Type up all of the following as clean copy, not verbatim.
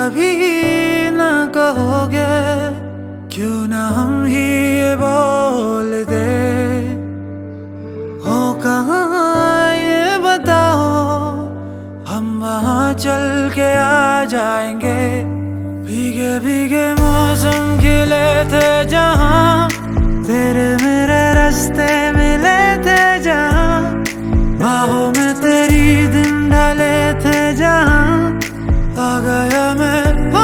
कभी ना कहोगे, क्यों ना हम ही ये बोल दे। हो कहाँ ये बताओ, हम वहाँ चल के आ जाएंगे। भीगे भीगे मौसम खिले थे जहाँ, तेरे मेरे रास्ते मिले थे जहाँ, बाहों में तेरी दिन ढले थे जहाँ, आ गया मैं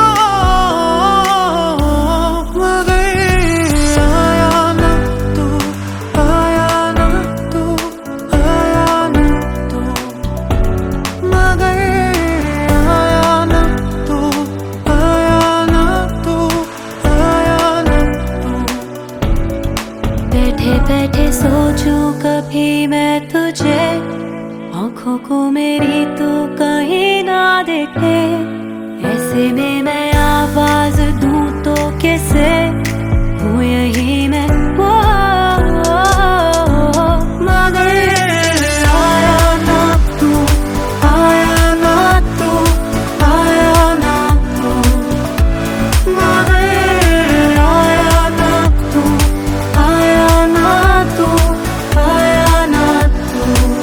मगर आया ना तू, आया ना तू, आया ना तू, मगर आया ना तू, आया ना तू, आया ना तू। बैठे बैठे सोचूं कभी मैं तुझे, आँखों को मेरी तू कहीं ना देखे। ऐसे में मैं आवाज दूं तो कैसे, हूँ यही मैं वो, मगर आया ना तू, आया ना तू, आया ना तू, मगर आया ना तू, आया ना तू, आया ना तू।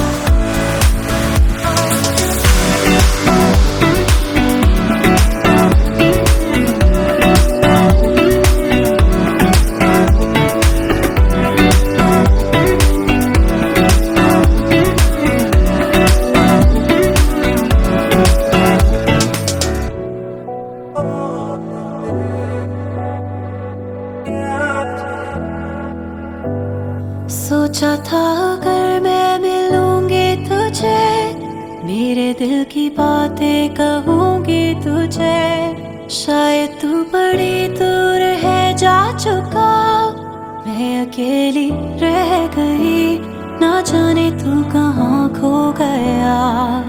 सोचा था अगर मैं मिलूंगी तुझे, मेरे दिल की बातें कहूंगी तुझे, शायद तू बड़ी दूर है जा चुका, मैं अकेली रह गई, ना जाने तू कहाँ खो गया।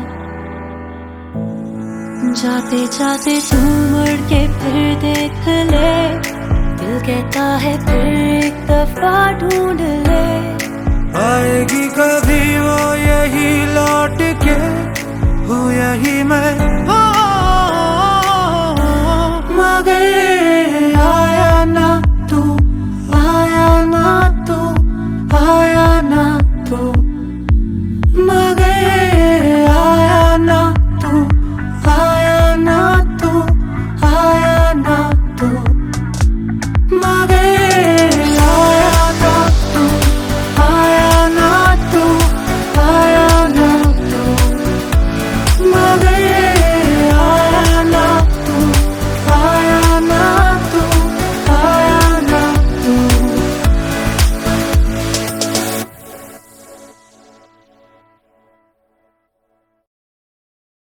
जाते जाते तू मुड़ के फिर देख ले, दिल कहता है फिर एक दफा ढूंढ ले। आएगी कभी वो यही लौट के,